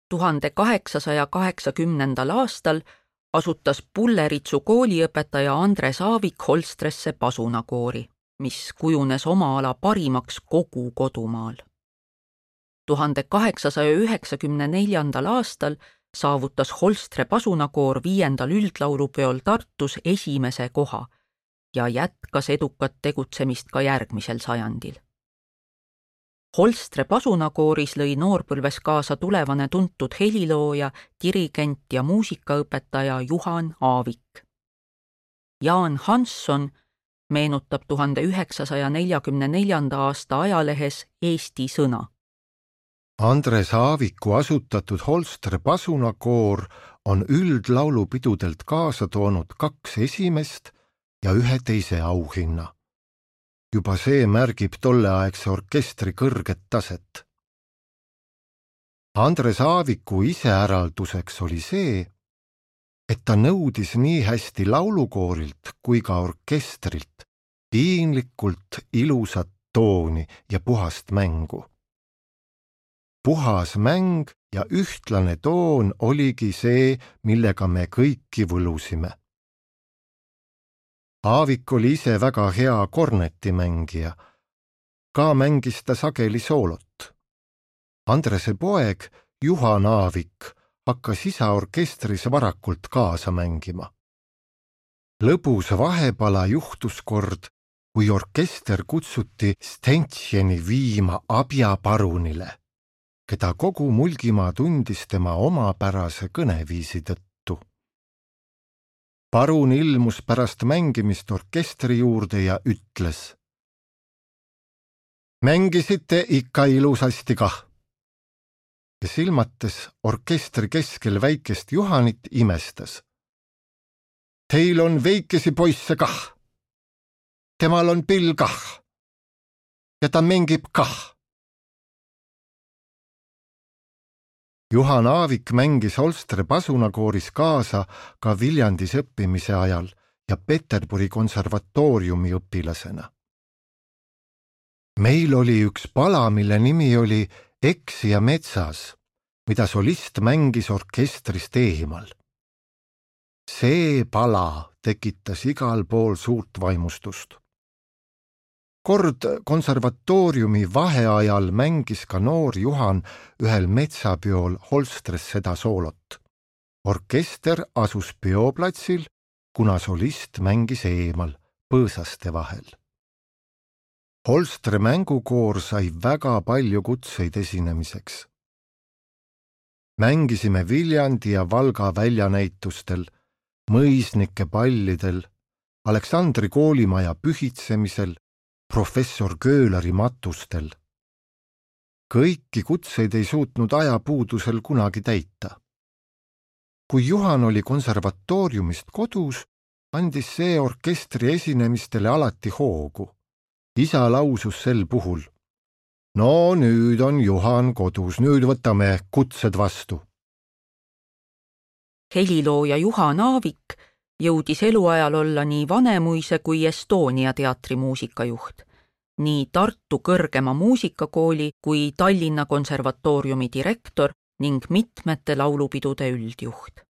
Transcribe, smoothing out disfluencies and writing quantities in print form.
1880. aastal asutas Pulleritsu kooliõpetaja Andres Aavik Holstresse pasunakoori, mis kujunes oma ala parimaks kogu kodumaal. 1894. aastal saavutas Holstre pasunakoor 5. üldlaulupeol Tartus esimese koha ja jätkas edukat tegutsemist ka järgmisel sajandil. Holstre pasunakooris lõi noorpõlves kaasa tulevane tuntud helilooja, dirigent ja muusikaõpetaja Juhan Aavik. Jaan Hansson meenutab 1944. aasta ajalehes Eesti Sõna. Andres Aaviku asutatud Holstre pasunakoor on üldlaulupidudelt kaasa toonud 2 esimest ja 1 teise auhinna. Juba see märgib tolleaegse orkestri kõrget taset. Andres Aaviku iseäralduseks oli see, et ta nõudis nii hästi laulukoorilt kui ka orkestrilt piinlikult ilusat tooni ja puhast mängu. Puhas mäng ja ühtlane toon oligi see, millega me kõiki võlusime. Aavik oli ise väga hea kornetimängija. Ka mängis ta sageli soolot. Andrese poeg Juhan Aavik hakkas isa orkestris varakult kaasa mängima. Lõbus vahepala juhtus kord, kui orkester kutsuti Stentšeni viima abjaparunile, keda kogu Mulgimaa tundis tema omapärase kõneviisi tõttu. Parun ilmus pärast mängimist orkestri juurde ja ütles: "Mängisite ikka ilusasti kah." Ja silmates orkestri keskel väikest Juhanit imestas: "Teil on väikesi poisse kah. Temal on pill kah. Ja ta mängib kah." Juhan Aavik mängis Holstre pasunakooris kaasa ka Viljandis õppimise ajal ja Peterburi konservatooriumi õpilasena. Meil oli üks pala, mille nimi oli Eksija metsas, mida solist mängis orkestrist eemal. See pala tekitas igal pool suurt vaimustust. Kord konservatooriumi vaheajal mängis ka noor Juhan ühel metsapeol Holstres seda soolot. Orkester asus peoplatsil, kuna solist mängis eemal, põõsaste vahel. Holstre mängukoor sai väga palju kutseid esinemiseks. Mängisime Viljandi ja Valga väljanäitustel, mõisnike pallidel, Aleksandri koolimaja pühitsemisel, professor Köölari matustel. Kõiki kutseid ei suutnud ajapuudusel kunagi täita. Kui Juhan oli konservatooriumist kodus, andis see orkestri esinemistele alati hoogu. Isa lausus sel puhul: "No nüüd on Juhan kodus, nüüd võtame kutsed vastu." Helilooja Juhan Aavik jõudis eluajal olla nii Vanemuise kui Estonia teatri muusikajuht, nii Tartu kõrgema muusikakooli kui Tallinna konservatooriumi direktor ning mitmete laulupidude üldjuht.